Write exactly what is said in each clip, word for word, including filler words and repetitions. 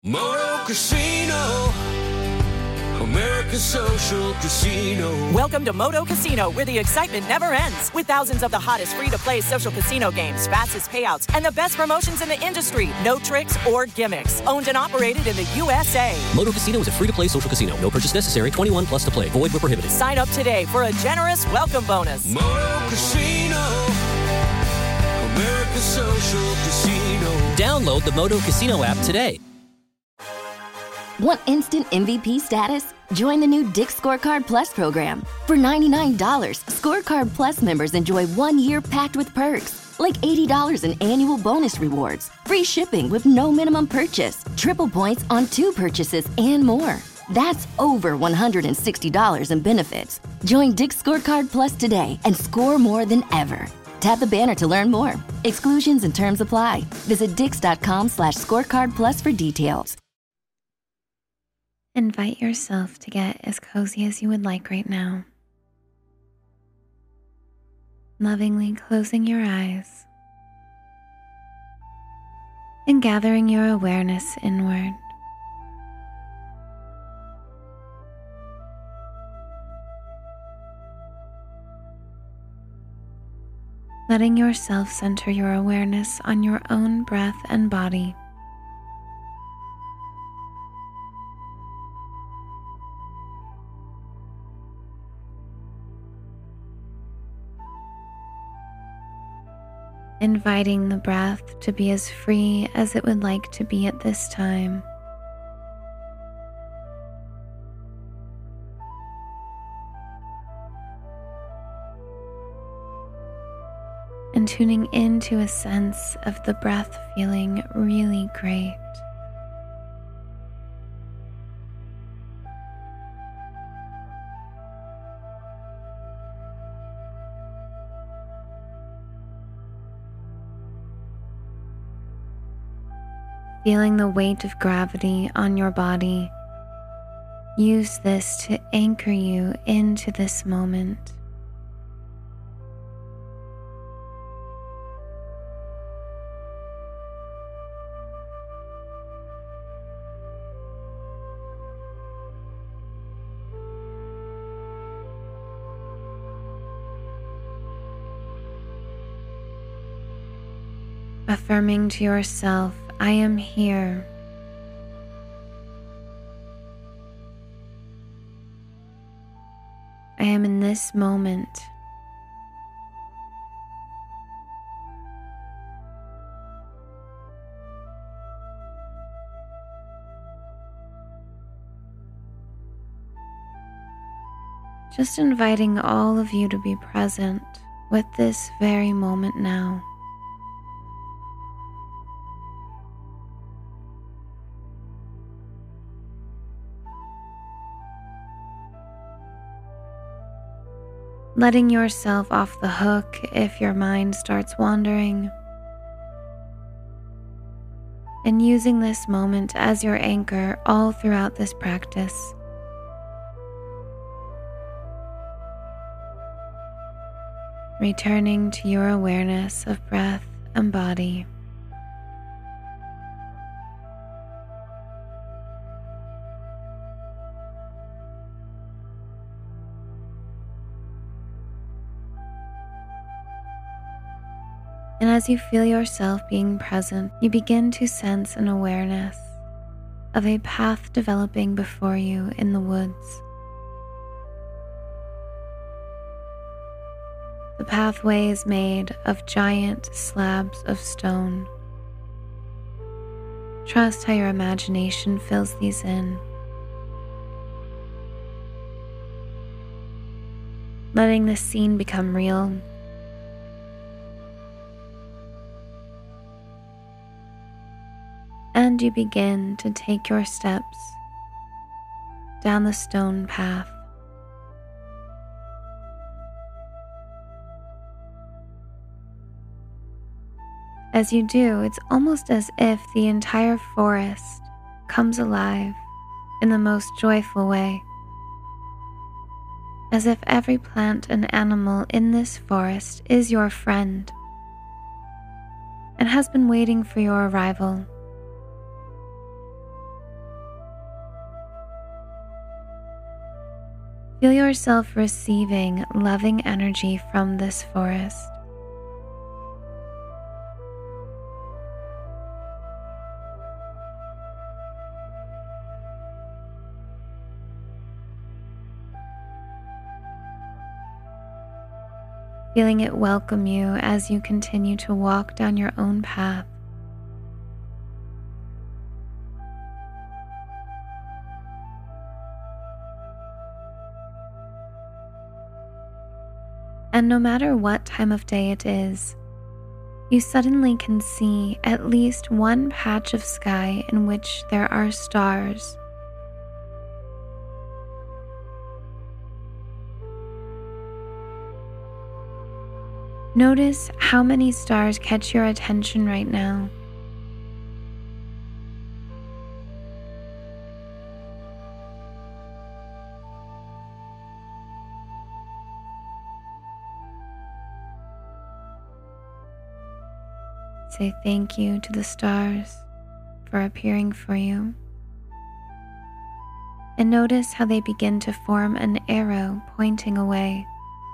Moto Casino, America's Social Casino. Welcome to Moto Casino, where the excitement never ends. With thousands of the hottest free-to-play social casino games, fastest payouts, and the best promotions in the industry. No tricks or gimmicks. Owned and operated in the U S A. Moto Casino is a free-to-play social casino. No purchase necessary. twenty-one plus to play. Void where prohibited. Sign up today for a generous welcome bonus. Moto Casino, America's Social Casino. Download the Moto Casino app today. Want instant M V P status? Join the new Dick's Scorecard Plus program. For ninety-nine dollars, Scorecard Plus members enjoy one year packed with perks, like eighty dollars in annual bonus rewards, free shipping with no minimum purchase, triple points on two purchases, and more. That's over one hundred sixty dollars in benefits. Join Dick's Scorecard Plus today and score more than ever. Tap the banner to learn more. Exclusions and terms apply. Visit dix.com slash scorecard plus for details. Invite yourself to get as cozy as you would like right now. Lovingly closing your eyes and gathering your awareness inward. Letting yourself center your awareness on your own breath and body. Inviting the breath to be as free as it would like to be at this time. And tuning into a sense of the breath feeling really great. Feeling the weight of gravity on your body, use this to anchor you into this moment. Affirming to yourself, I am here. I am in this moment. Just inviting all of you to be present with this very moment now. Letting yourself off the hook if your mind starts wandering, and using this moment as your anchor all throughout this practice. Returning to your awareness of breath and body. And as you feel yourself being present, you begin to sense an awareness of a path developing before you in the woods. The pathway is made of giant slabs of stone. Trust how your imagination fills these in. Letting the scene become real. And you begin to take your steps down the stone path. As you do, it's almost as if the entire forest comes alive in the most joyful way. As if every plant and animal in this forest is your friend and has been waiting for your arrival. Feel yourself receiving loving energy from this forest. Feeling it welcome you as you continue to walk down your own path. And no matter what time of day it is, you suddenly can see at least one patch of sky in which there are stars. Notice how many stars catch your attention right now. Say thank you to the stars for appearing for you. And notice how they begin to form an arrow pointing away.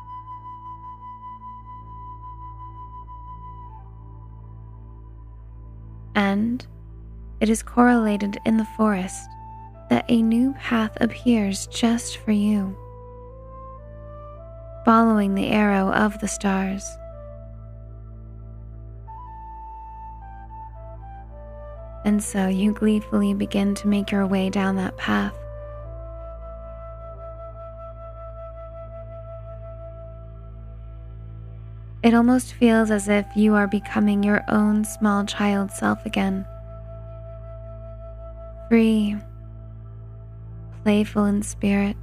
And it is correlated in the forest that a new path appears just for you, following the arrow of the stars. And so you gleefully begin to make your way down that path. It almost feels as if you are becoming your own small child self again. Free, playful in spirit.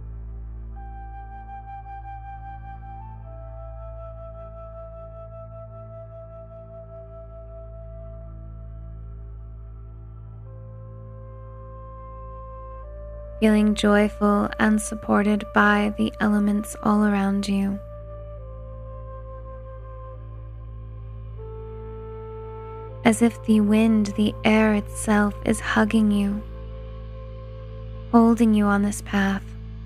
Feeling joyful and supported by the elements all around you. As if the wind, the air itself is hugging you, holding you on this path.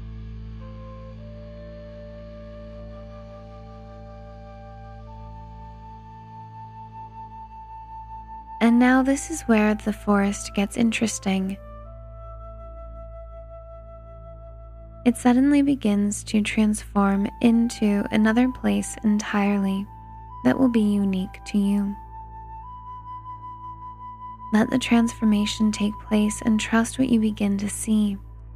And now this is where the forest gets interesting. It suddenly begins to transform into another place entirely that will be unique to you. Let the transformation take place and trust what you begin to see.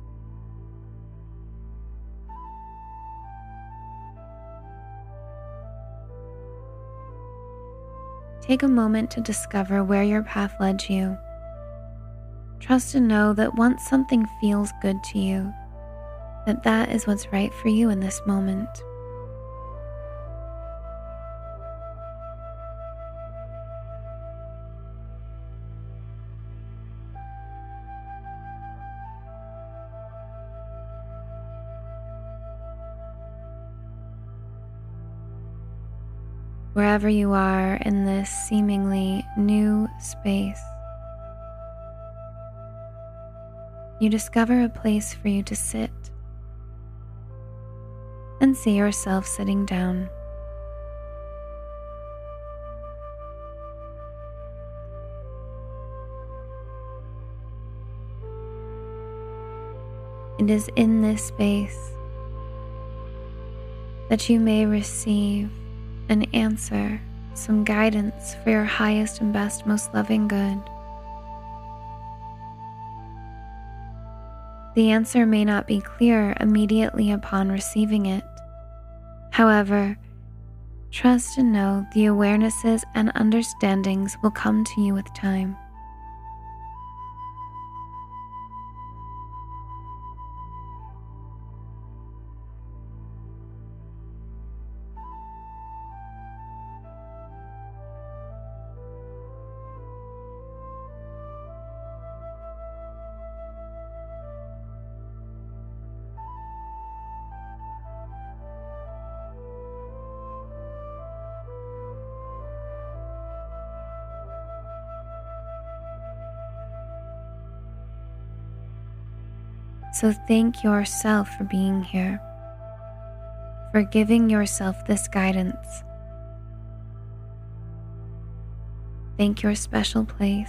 Take a moment to discover where your path led you. Trust and know that once something feels good to you, that that is what's right for you in this moment. Wherever you are in this seemingly new space, you discover a place for you to sit and see yourself sitting down. It is in this space that you may receive an answer, some guidance for your highest and best, most loving good. The answer may not be clear immediately upon receiving it. However, trust and know the awarenesses and understandings will come to you with time. So thank yourself for being here, for giving yourself this guidance. Thank your special place.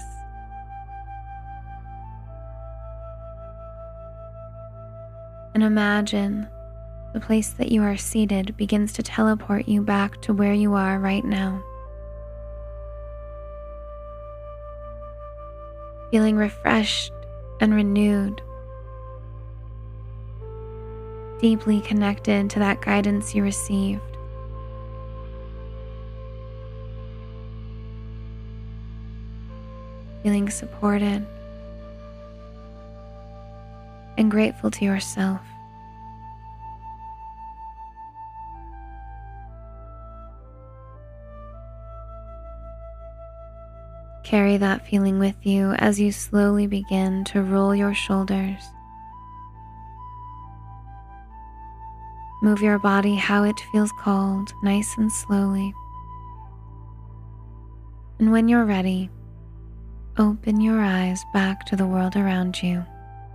And imagine the place that you are seated begins to teleport you back to where you are right now. Feeling refreshed and renewed, deeply connected to that guidance you received. Feeling supported and grateful to yourself. Carry that feeling with you as you slowly begin to roll your shoulders. Move your body how it feels called, nice and slowly. And when you're ready, open your eyes back to the world around you.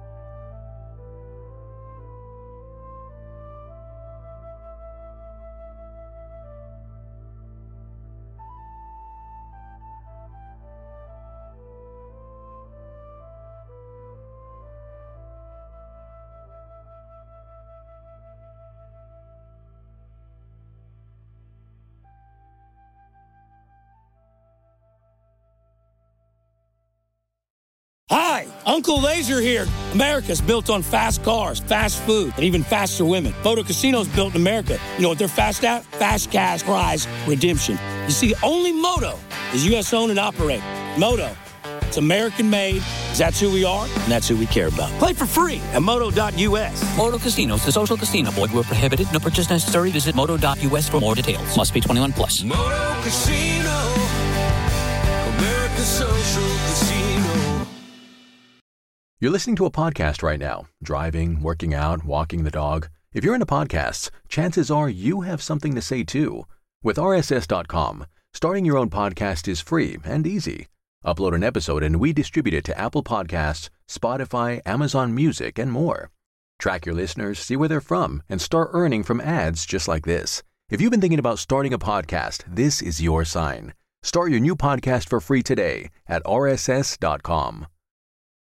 Hi, Uncle Laser here. America's built on fast cars, fast food, and even faster women. Moto Casino's built in America. You know what they're fast at? Fast cash prize redemption. You see, only Moto is U S owned and operated. Moto, it's American made, that's who we are, and that's who we care about. Play for free at moto dot U S. Moto Casinos, the social casino. Void where prohibited. No purchase necessary. Visit moto dot U S for more details. Must be twenty-one plus. Moto Casino, America's social casino. You're listening to a podcast right now, driving, working out, walking the dog. If you're into podcasts, chances are you have something to say too. With R S S dot com, starting your own podcast is free and easy. Upload an episode and we distribute it to Apple Podcasts, Spotify, Amazon Music, and more. Track your listeners, see where they're from, and start earning from ads just like this. If you've been thinking about starting a podcast, this is your sign. Start your new podcast for free today at R S S dot com.